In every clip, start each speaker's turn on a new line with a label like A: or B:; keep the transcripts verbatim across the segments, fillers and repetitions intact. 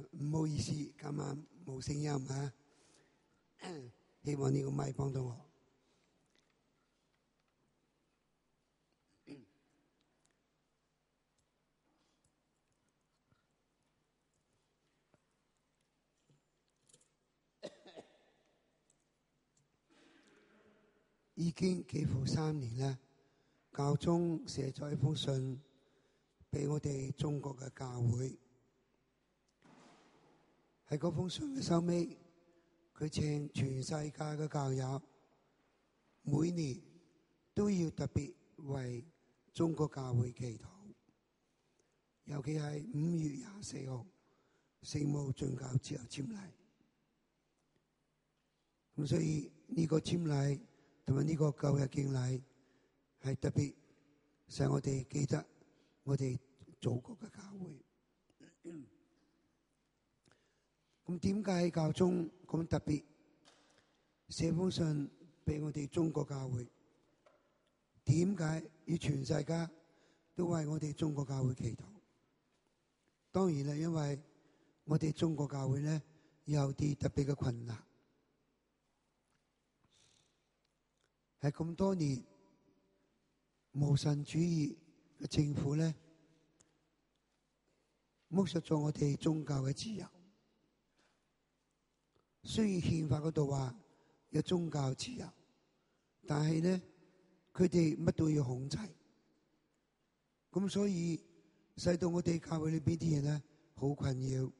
A: 誒唔好意思，今晚冇聲音啊！希望呢個咪幫到我。已經幾乎三年啦，教宗寫咗一封信俾我哋中國嘅教會。喺嗰封信嘅收尾，佢請全世界嘅教友每年都要特別為中國教會祈禱，尤其係五月廿四號聖母進教之後瞻禮。咁所以呢個瞻禮同埋呢個舊日敬禮係特別使我哋記得我哋祖國嘅教會。咁點解教宗咁特別寫封信俾我哋中國教會？點解要全世界都為我哋中國教會祈禱？當然啦，因為我哋中國教會咧有啲特別嘅困難，係咁多年無神主義嘅政府咧剝削咗我哋宗教嘅自由。雖然憲法嗰度話有宗教自由，但係咧佢哋乜都要控制，咁所以使到我哋教會裏邊啲人咧好困擾。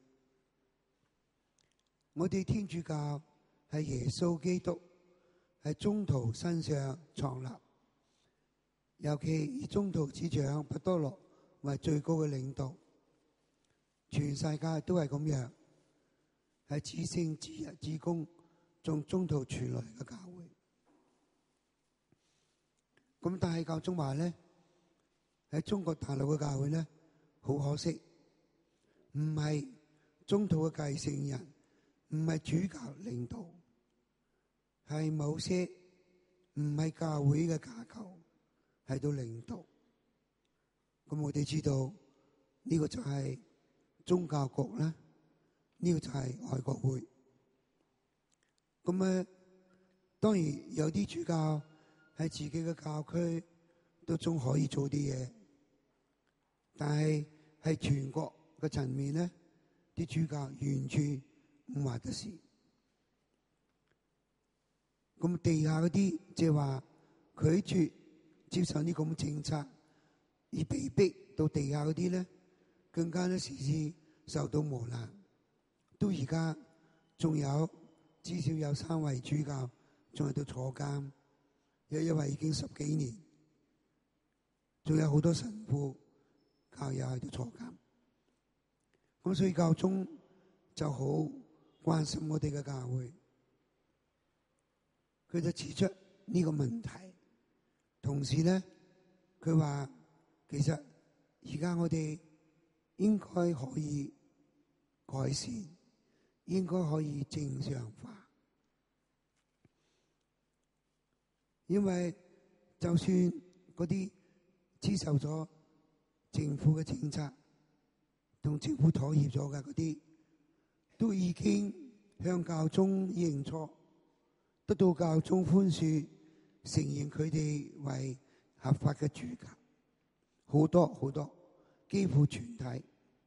A: 我哋天主教係耶穌基督喺宗徒身上創立，尤其以宗徒之長伯多祿為最高嘅領導，全世界都係咁樣。係至聖至日至公，從宗徒傳來嘅教會。咁但係教宗話咧，喺中國大陸嘅教會咧，好可惜，唔係宗徒嘅繼承人，唔係主教領導，係某些唔係教會嘅架構喺度領導。咁我哋知道呢個就係宗教局啦。呢個就係愛國會。咁啊，當然有啲主教喺自己嘅教區都仲可以做啲嘢，但係喺全國嘅層面咧，啲主教完全唔話得事。咁地下嗰啲即係話拒絕接受呢咁政策而被逼到地下嗰啲咧，更加咧時時受到磨難。到而家仲有至少有三位主教仲喺度坐監，有一位已經十幾年，仲有好多神父教友喺度坐監。咁所以教宗就好關心我哋嘅教會，佢就指出呢個問題，同時咧佢話其實而家我哋應該可以改善，應該可以正常化，因為就算嗰啲接受咗政府嘅政策，同政府妥協咗嘅嗰啲，都已經向教宗認錯，得到教宗寬恕，承認佢哋為合法嘅主教，好多好多，幾乎全體。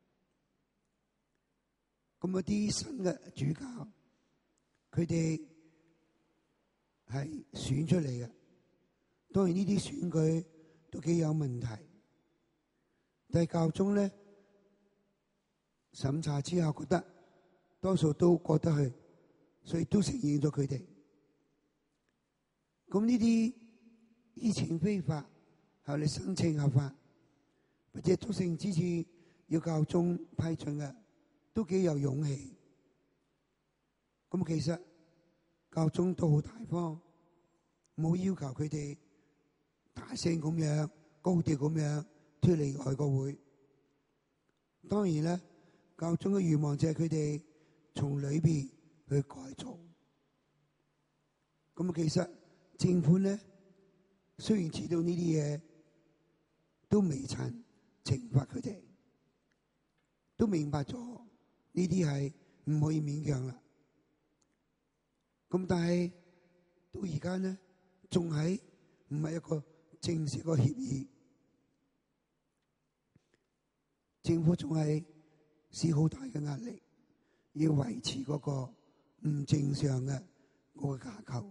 A: 咁啊啲新嘅主教，佢哋係選出嚟嘅，當然呢啲選舉都幾有問題，但係教宗咧審查之後覺得多數都過得去，所以都承認咗佢哋。咁呢啲以前非法，後嚟申請合法，或者篤信之前要教宗批准嘅，都幾有勇氣。咁其實教宗都好大方，冇要求佢哋大聲咁樣高調咁樣脫離愛國會。當然咧，教宗嘅願望就係佢哋從裏邊去改造。咁其實政府咧雖然知道呢啲嘢，都未曾懲罰佢哋，都明白咗呢啲係唔可以勉強啦。咁但係到而家呢，仲係唔係一個正式嘅協議？政府仲係使好大嘅壓力，要維持嗰個唔正常嘅嗰個架構。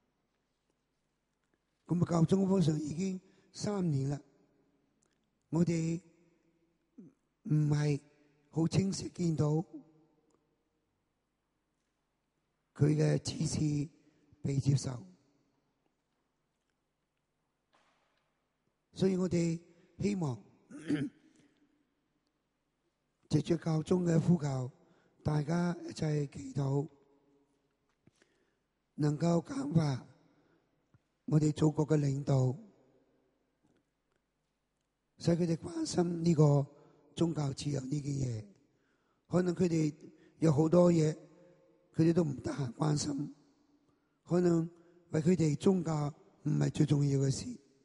A: 咁啊，教宗方上已經三年啦，我哋唔係好清晰見到佢嘅指示被接受，所以我哋希望藉着教宗嘅呼求，大家一齊祈禱，能夠簡化我哋祖國嘅領導，使佢哋關心呢個宗教自由呢件嘢。可能佢哋有好多嘢，佢哋都唔得閒關心。可能為佢哋宗教唔係最重要嘅事。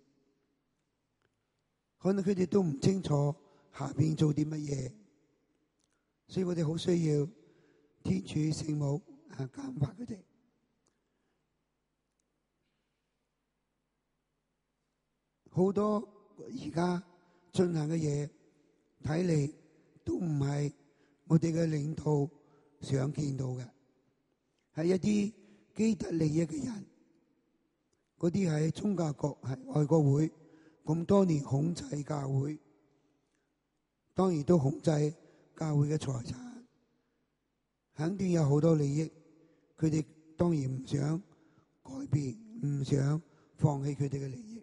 A: 可能佢哋都唔清楚下邊做啲乜嘢，所以我哋好需要天主聖母啊簡化佢哋。好多而家進行嘅嘢，睇嚟都唔係我哋嘅領導想見到嘅，係一啲既得利益嘅人，嗰啲係宗教局、係外國會咁多年控制教會，當然都控制教會嘅財產，肯定有好多利益，佢哋當然唔想改變，唔想放棄佢哋嘅利益。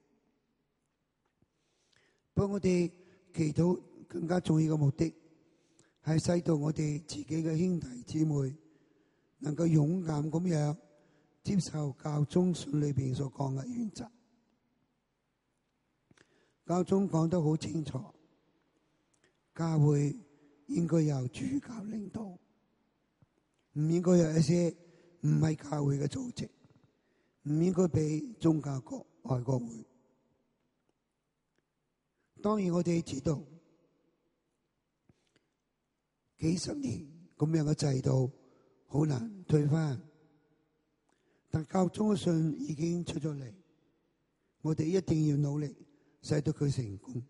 A: 不過我哋祈禱更加重要嘅目的，係使到我哋自己嘅兄弟姊妹能夠勇敢咁樣接受教宗信裏邊所講嘅原則。教宗講得好清楚，教會應該由主教領導，唔應該有一些唔係教會嘅組織，唔應該俾宗教局、外國會。當然我哋知道幾十年咁樣嘅制度好難推翻，但教宗嘅信已經出咗嚟，我哋一定要努力使到佢成功。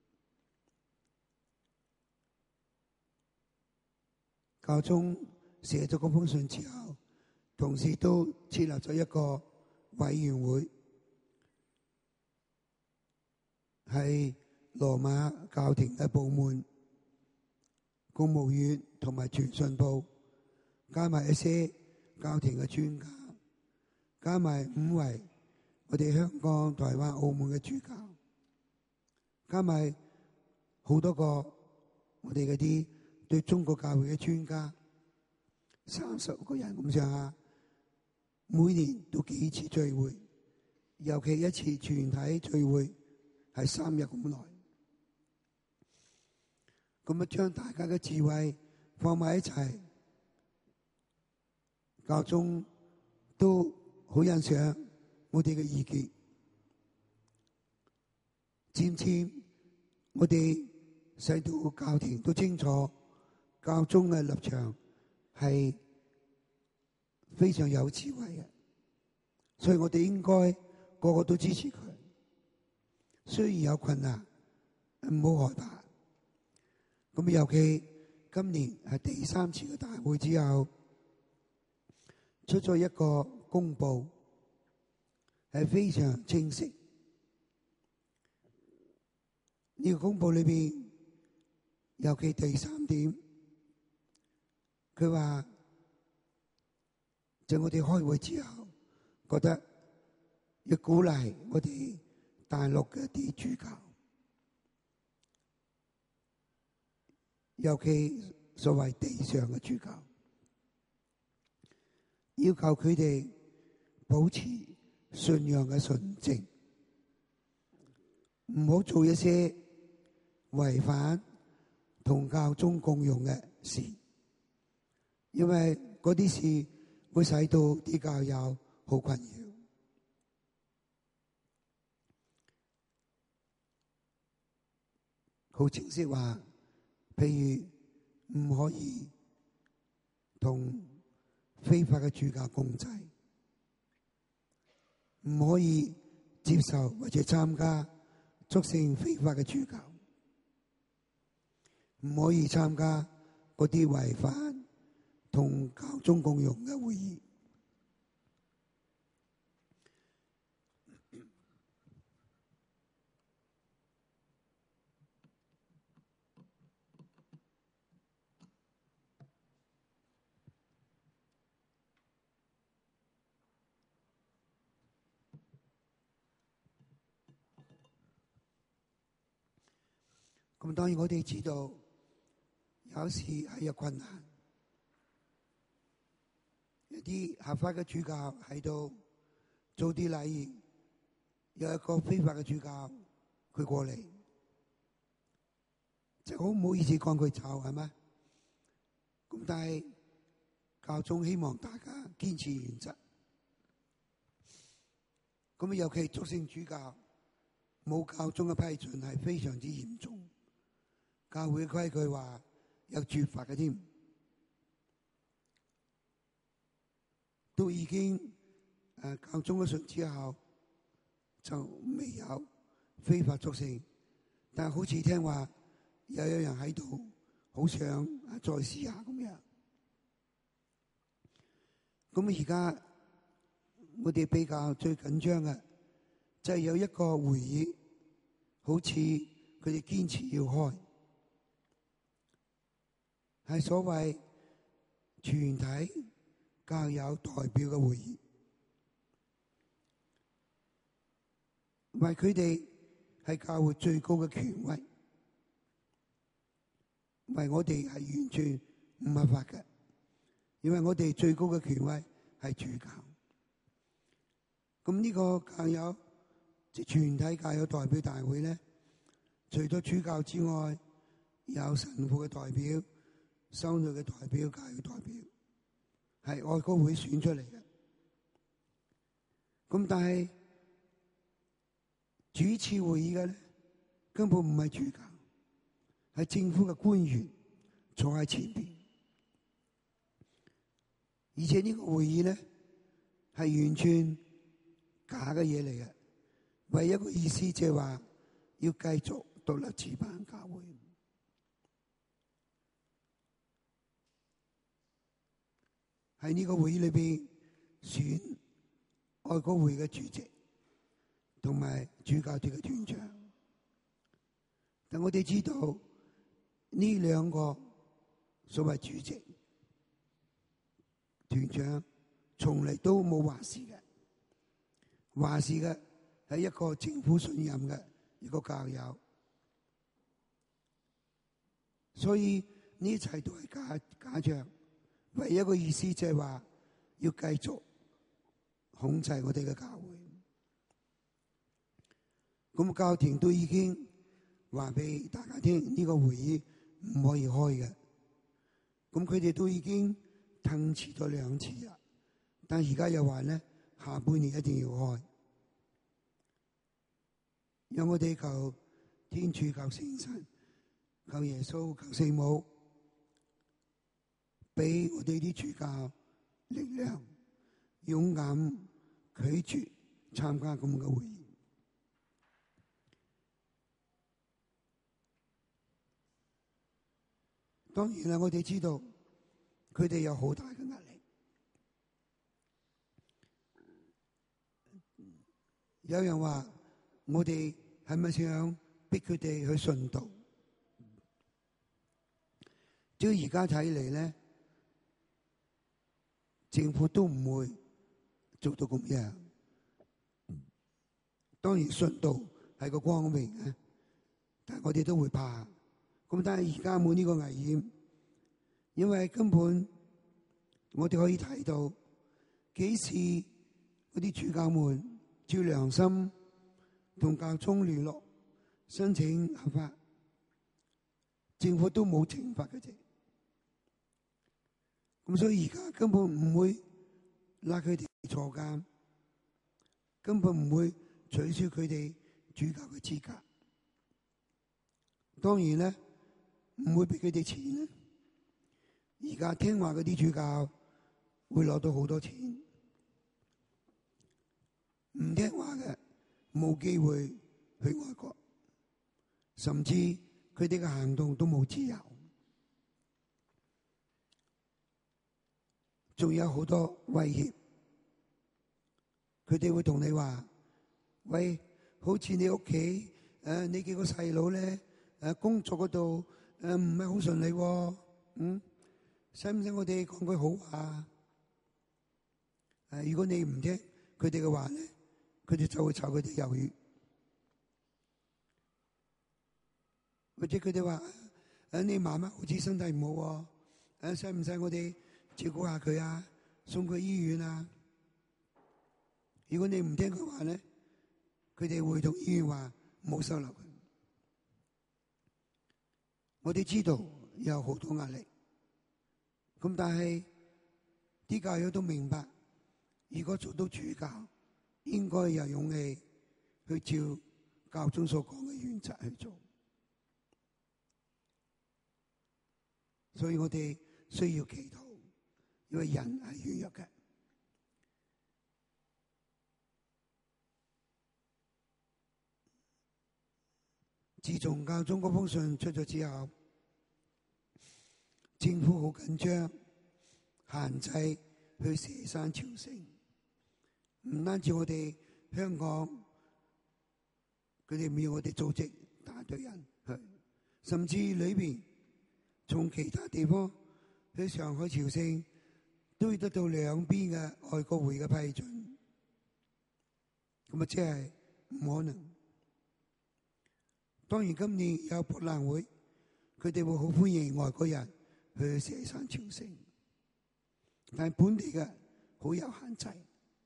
A: 教宗寫咗嗰封信之後，同時都設立咗一個委員會，係羅馬教廷嘅部門、公務員同埋傳信部，加埋一些教廷嘅專家，加埋五位我哋香港、台灣、澳門嘅主教，加埋好多個我哋嗰啲對中國教會嘅專家，三十個人咁上下，每年都幾次聚會，尤其一次全體聚會係三日咁耐。咁啊，將大家嘅智慧放埋一齊，教宗都好欣賞我哋嘅意見。漸漸，我哋使到教廷都清楚，教宗嘅立場係非常有智慧嘅，所以我哋應該個個都支持佢。雖然有困難，唔好害怕。咁尤其今年係第三次嘅大會之後，出咗一個公報，係非常清晰。呢個公報裏邊，尤其第三點，佢話就我哋開會之後，覺得要鼓勵我哋大陸嘅啲主教，尤其所謂地上嘅主教，要求佢哋保持信仰嘅純正，唔好做一些違反同教宗共用嘅事，因為嗰啲事會使到啲教友好困擾。好清晰話，譬如唔可以同非法嘅主教共濟，唔可以接受或者參加促成非法嘅主教，唔可以參加嗰啲違反同教宗共融嘅會議。咁當然我哋知道，有時係有困難，一啲合法嘅主教喺度做啲禮儀，有一個非法嘅主教佢過嚟，就好唔好意思講佢走係咪？咁但係教宗希望大家堅持原則，咁尤其促成主教冇教宗嘅批准係非常之嚴重。教會規矩話有處罰嘅添，都已經誒教宗嘅信之後就未有非法促成，但係好似聽話又有人喺度好想再試下咁樣。咁而家我哋比較最緊張嘅就係有一個會議，好似佢哋堅持要開。係所謂全體教友代表嘅會議，為佢哋係教會最高嘅權威，為我哋係完全唔合法嘅，因為我哋最高嘅權威係主教。咁呢個教友即全體教友代表大會咧，除咗主教之外，有神父嘅代表、修女嘅代表、教育代表，係愛國會選出嚟嘅。咁但係主持會議嘅咧，根本唔係主教，係政府嘅官員坐喺前邊。而且呢個會議咧係完全假嘅嘢嚟嘅，唯一一個意思即係話要繼續獨立自辦教會。喺呢個會議裏邊選愛國會嘅主席同埋主教團嘅團長，但我哋知道呢兩個所謂主席團長從嚟都冇話事嘅，話事嘅係一個政府信任嘅一個教友，所以呢一切都係假假象。唯一一個意思就係話要繼續控制我哋嘅教會。咁教廷都已經話俾大家聽，呢個會議唔可以開嘅。咁佢哋都已經騰遲咗兩次啦，但而家又話咧，下半年一定要開。讓我哋求天主、求聖神、求耶穌、求聖母，俾我哋啲主教力量，勇敢拒絕參加咁嘅會議。當然啦，我哋知道佢哋有好大嘅壓力。有人話我哋係咪想逼佢哋去殉道？照而家睇嚟咧，政府都唔會做到咁樣。當然殉道係個光榮啊，但係我哋都會怕。咁但係而家冇呢個危險，因為根本我哋可以睇到幾時嗰啲主教們照良心同教宗聯絡申請合法，政府都冇懲罰嘅啫。咁所以而家根本唔會拉佢哋坐監，根本唔會取消佢哋主教嘅資格。當然咧，唔會俾佢哋錢咧。而家聽話嗰啲主教會攞到好多錢，唔聽話嘅冇機會去外國，甚至佢哋嘅行動都冇自由。仲有好多威脅，佢哋會同你話：喂，好似你屋企誒，你幾個細佬咧誒，工作嗰度誒唔係好順利喎，嗯，使唔使我哋講句好話？誒，如果你唔聽佢哋嘅話咧，佢哋就會炒佢哋魷魚。或者佢哋話：誒，你媽媽好似身體唔好喎，誒，使唔使我哋照顧下佢啊，送佢醫院啊？如果你唔聽佢話咧，佢哋會同醫院話冇收留佢。我哋知道有好多壓力，咁但係啲教友都明白，如果做到主教，應該有勇氣去照教宗所講嘅原則去做。所以我哋需要祈禱。因為人係軟弱嘅，自從教宗嗰封信出咗之後，政府好緊張，限制去蛇山朝聖。唔單止我哋香港，佢哋唔要我哋組織大隊人去，甚至裏邊從其他地方去上海朝聖，都會得到兩邊嘅外國會嘅批准，咁啊，即係唔可能。當然今年有博覽會，佢哋會好歡迎外國人去蛇山朝聖，但係本地嘅好有限制。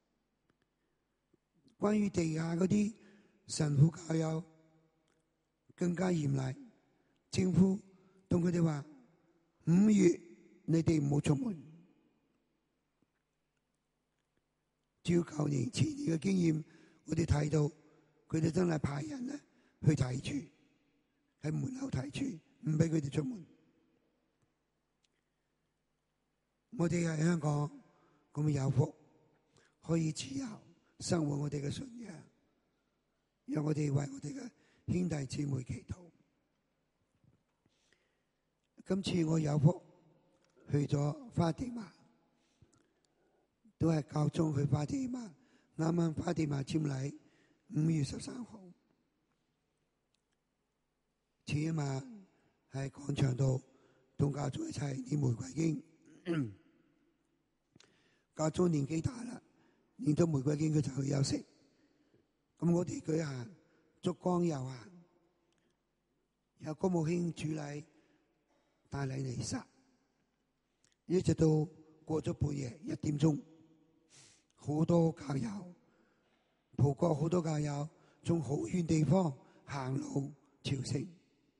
A: 關於地下嗰啲神父教友更加嚴厲，政府同佢哋話：五月你哋唔好出門。照舊年前年嘅經驗，我哋睇到佢哋真係派人咧去睇住，喺門口睇住，唔俾佢哋出門。我哋喺香港咁有福，可以自由生活我哋嘅信仰，讓我哋為我哋嘅兄弟姊妹祈禱。今次我有福去咗花地瑪。都係教宗去花地瑪，啱啱花地瑪簽禮，五月十三號。前一晚喺廣場度同教宗一齊念玫瑰經。教宗年紀大啦，念到玫瑰經佢就去休息。咁我哋舉行燭光遊行，有國務卿主禮帶領彌撒，一直到過咗半夜一點鐘。好多教友，葡國好多教友從好遠地方行路朝聖。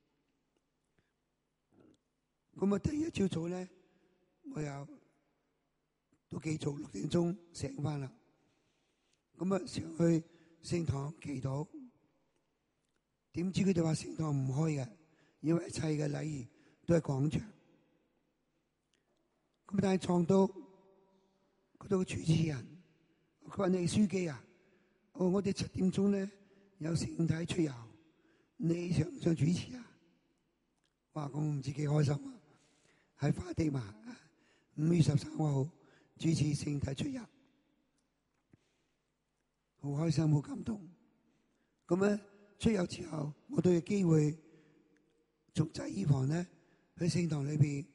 A: 咁啊，第一朝早咧，我又都幾早，六點鐘醒翻啦。咁啊，上去聖堂祈禱，點知佢哋話聖堂唔開嘅，因為一切嘅禮儀都係廣場。咁但係撞到嗰度嘅主持人。佢話：你書記啊，哦，我哋七點鐘咧有聖體出遊，你想唔想主持啊？哇！我唔知幾開心啊！喺花地瑪五月十三號主持聖體出遊，好開心，好感動。咁咧出遊之後，我都有機會從祭衣房咧去聖堂裏邊，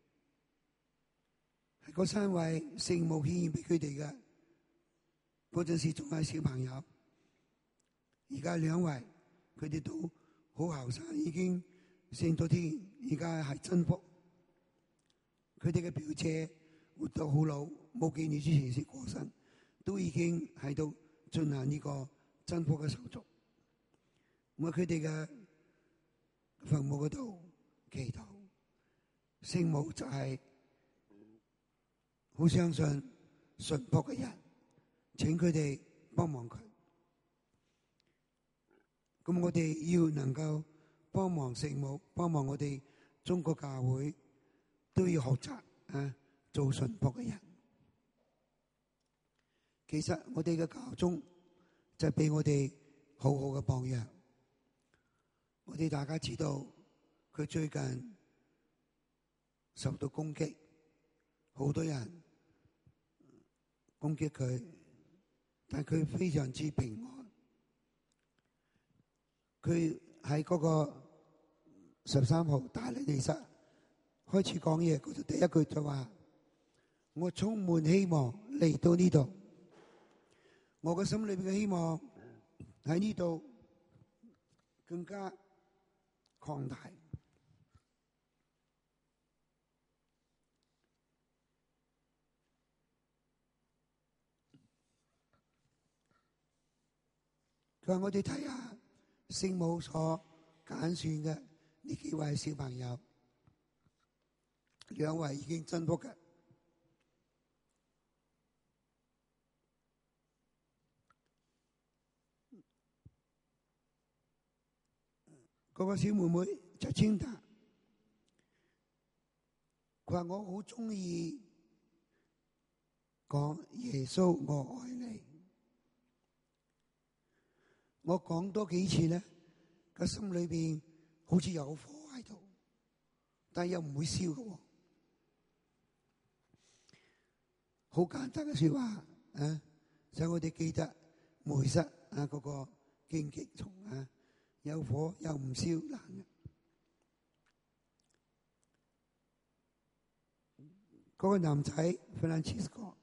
A: 係嗰三位聖母顯現俾佢哋嘅。嗰陣時仲係小朋友，而家兩位佢哋都好後生，已經升咗天，而家係真福。佢哋嘅表姐活到好老，冇幾年之前先過身，都已經喺度進行呢個真福嘅手續。我佢哋嘅墳墓嗰度祈禱，聖母就係好相信信福嘅人。請佢哋幫忙佢，咁我哋要能夠幫忙聖母，幫忙我哋中國教會，都要學習啊做順僕嘅人。其實我哋嘅教宗就俾我哋好好嘅榜樣。我哋大家知道佢最近受到攻擊，好多人攻擊佢，但佢非常之平安。佢喺嗰個十三號大禮彌撒開始講嘢，佢就第一句就話：我充滿希望嚟到呢度，我嘅心裏邊嘅希望喺呢度更加擴大。佢話：我哋睇下聖母所揀選嘅呢幾位小朋友，兩位已經真福嘅。嗰個小妹妹就稱讚，佢話：我好中意講耶穌我愛你。我講多幾次咧，個心裏邊好似有火喺度，但係又唔會燒嘅。好簡單嘅說話啊，使我哋記得梅瑟啊嗰個荊棘叢啊，有火又唔燒爛嘅。嗰個男仔 Francisco，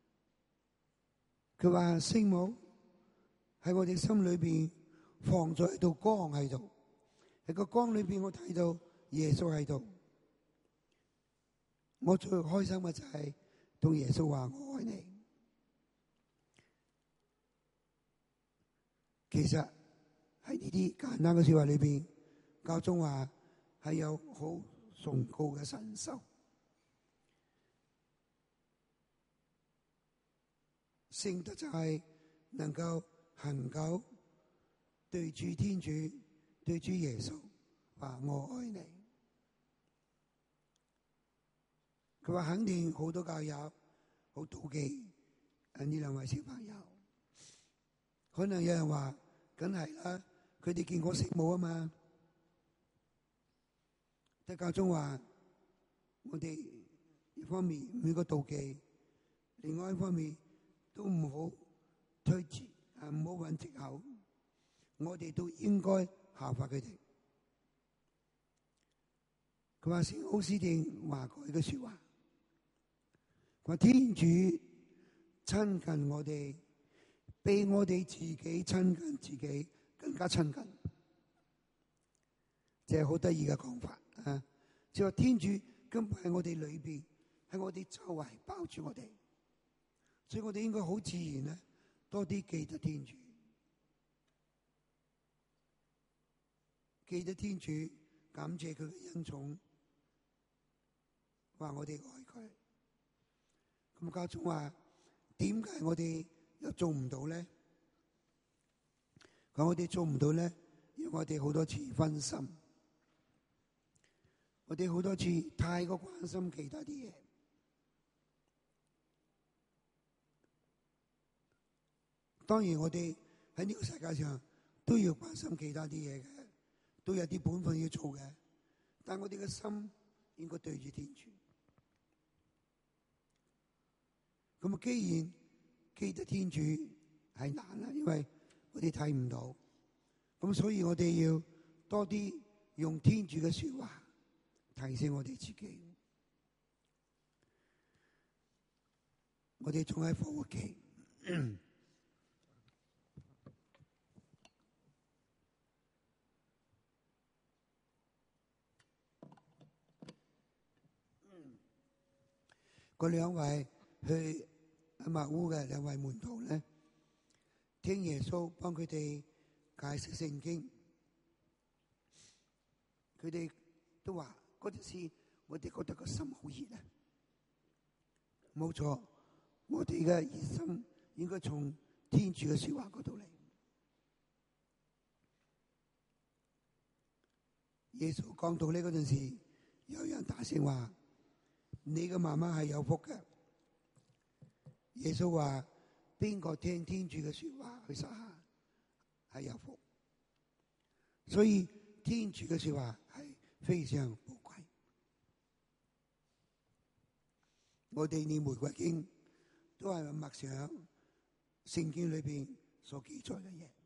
A: 佢話聖母喺我哋心裏邊放咗一道光喺度，喺個光裏邊我睇到耶穌喺度。我最開心嘅就係同耶穌話我愛你。其實喺呢啲簡單嘅說話裏邊，教宗話係有好崇高嘅神修。聖德就係能夠恆久對住天主、對住耶穌話我愛你。佢話肯定好多教友好妒忌啊呢兩位小朋友。可能有人話梗係啦，佢哋見過聖母啊嘛。但教宗話我哋一方面每個妒忌，另外一方面都唔好推辭啊，唔好揾藉口。我哋都應該效法佢哋。佢話聖奧斯定話過一句說話，佢話天主親近我哋，比我哋自己親近自己更加親近。即係好得意嘅講法啊！即係話天主根本喺我哋裏邊，喺我哋周圍包住我哋，所以我哋應該好自然咧，多啲記得天主，記得天主，感謝佢嘅恩寵，話我哋愛佢。咁教宗話點解我哋又做唔到咧？講我哋做唔到咧，因為我哋好多次分心，我哋好多次太過關心其他啲嘢。當然我哋喺呢個世界上都要關心其他啲嘢嘅，都有啲本分要做嘅，但我哋嘅心應該對住天主。咁啊，既然記得天主係難啦，因為我哋睇唔到，咁所以我哋要多啲用天主嘅說話提醒我哋自己。我哋仲喺復活期，嗰兩位去阿馬烏嘅兩位門徒咧，聽耶穌幫佢哋解釋聖經，佢哋都話嗰陣時我哋覺得個心好熱啊！冇錯，我哋嘅熱心應該從天主嘅說話嗰度嚟。耶穌講道理嗰陣時，有人大聲話： 你嘅媽媽係有福嘅。耶穌話：邊個聽天主嘅說話去實行，係有福。所以天主嘅說話係非常寶貴。我哋念玫瑰經都係默想聖經裏邊所記載嘅嘢。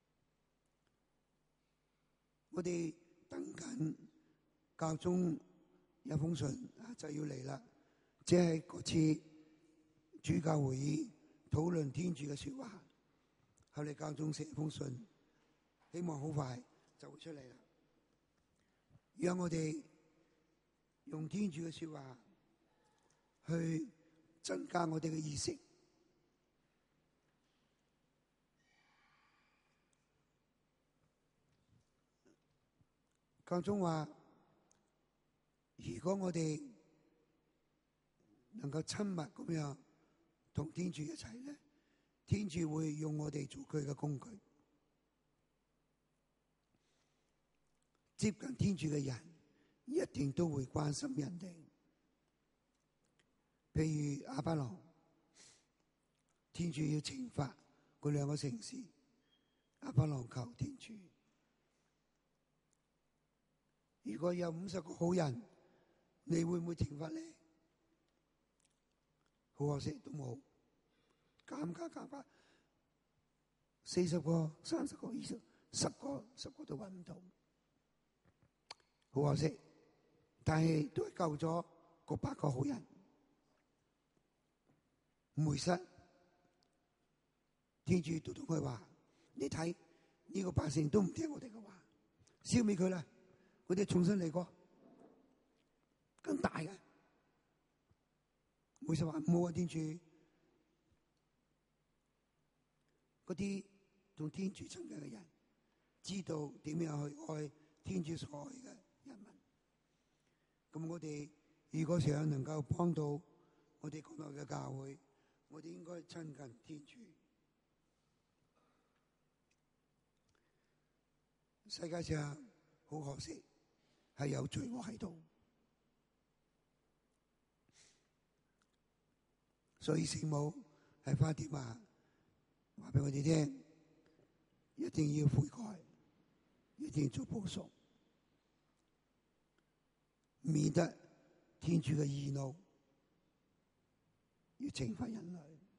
A: 我哋等緊教宗有封信就要嚟啦，即係嗰次主教會議討論天主嘅說話，後嚟教宗寫封信，希望好快就會出嚟啦。讓我哋用天主嘅說話去增加我哋嘅意識。教宗話：如果我哋能夠親密咁樣同天主一齊咧，天主會用我哋做佢嘅工具。接近天主嘅人一定都會關心人哋。譬如亞巴郎，天主要懲罰嗰兩個城市，亞巴郎求天主。如果有五十個好人，你會唔會懲罰咧？好可惜都冇，減加減加，四十個、三十個、二十、十個、十個都揾唔到，好可惜。但係都係救咗嗰八個好人，唔會失。天主都同佢話：你睇呢個百姓都唔聽我哋嘅話，消滅佢啦！佢哋重新嚟過，更大嘅。梅瑟話唔好啊，天主，嗰啲同天主親近嘅人，知道點樣去愛天主所愛嘅人民。咁我哋如果想能夠幫到我哋國內嘅教會，我哋應該親近天主。世界上好可惜，係有罪惡喺度，所以聖母係花點話話俾我哋聽，一定要悔改，一定要做補贖，免得天主嘅義怒要懲罰人類。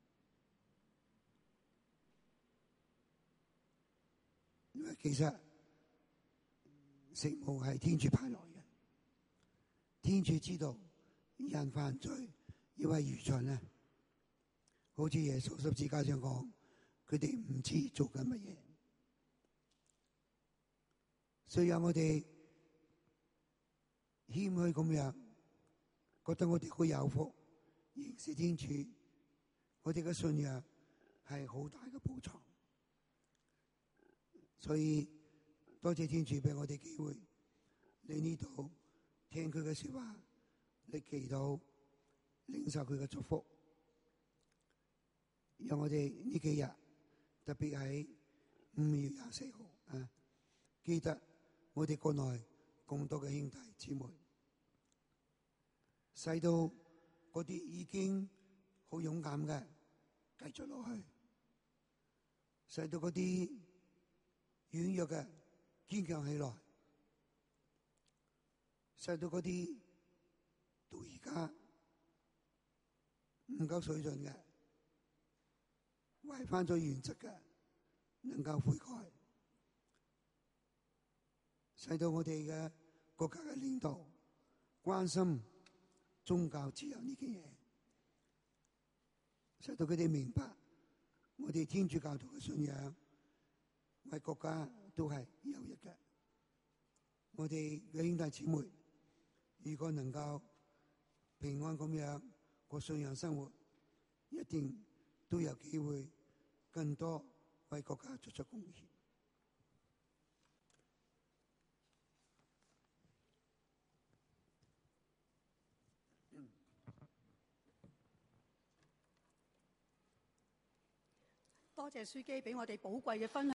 A: 因為其實聖母係天主派來嘅，天主知道人犯罪因為愚蠢啊，好似耶穌十字架上講，佢哋唔知做緊乜嘢，所以讓我哋謙虛咁樣，覺得我哋好有福，認識天主，我哋嘅信仰係好大嘅寶藏。所以多謝天主俾我哋機會嚟呢度聽佢嘅說話，嚟祈禱，領受佢嘅祝福。讓我哋呢幾日，特別喺五月廿四號啊，記得我哋國內咁多嘅兄弟姊妹，使到嗰啲已經好勇敢嘅繼續落去，使到嗰啲軟弱嘅堅強起來，使到嗰啲到而家唔夠水準嘅，違反咗原則嘅，能夠悔改，使到我哋嘅國家嘅領導關心宗教自由呢件嘢，使到佢哋明白我哋天主教徒嘅信仰為國家都係有益嘅。我哋嘅兄弟姊妹如果能夠平安咁樣過信仰生活，一定都有機會更多為國家作出貢獻。
B: 多謝樞機俾我哋寶貴嘅分享。